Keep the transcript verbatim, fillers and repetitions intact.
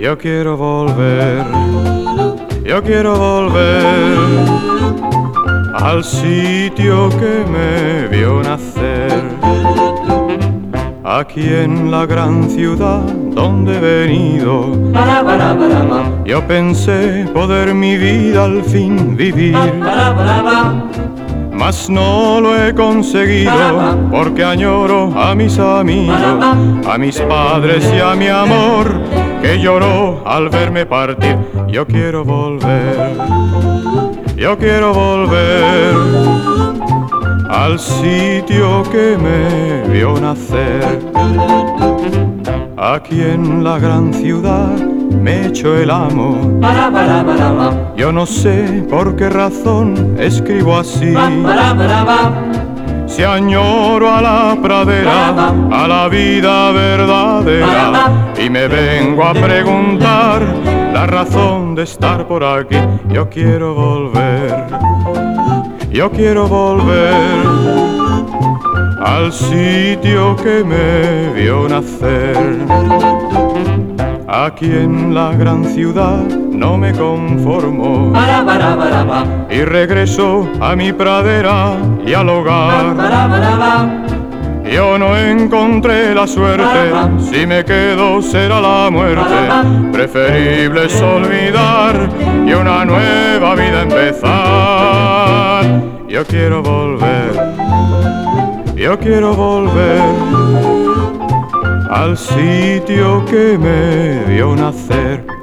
Yo quiero volver, yo quiero volver al sitio que me vio nacer, aquí en la gran ciudad donde he venido. Yo pensé poder mi vida al fin vivir, mas no lo he conseguido, porque añoro a mis amigos, a mis padres y a mi amor, que lloró al verme partir. Yo quiero volver, yo quiero volver al sitio que me vio nacer, aquí en la gran ciudad me echó el amo. Yo no sé por qué razón escribo así, si añoro a la pradera, a la vida verdadera, y me vengo a preguntar la razón de estar por aquí. Yo quiero volver, yo quiero volver al sitio que me vio nacer, aquí en la gran ciudad no me conformo y regreso a mi pradera y al hogar. Yo no encontré la suerte, si me quedo será la muerte. Preferible es olvidar y una nueva vida empezar. Yo quiero volver, yo quiero volver al sitio que me vio nacer.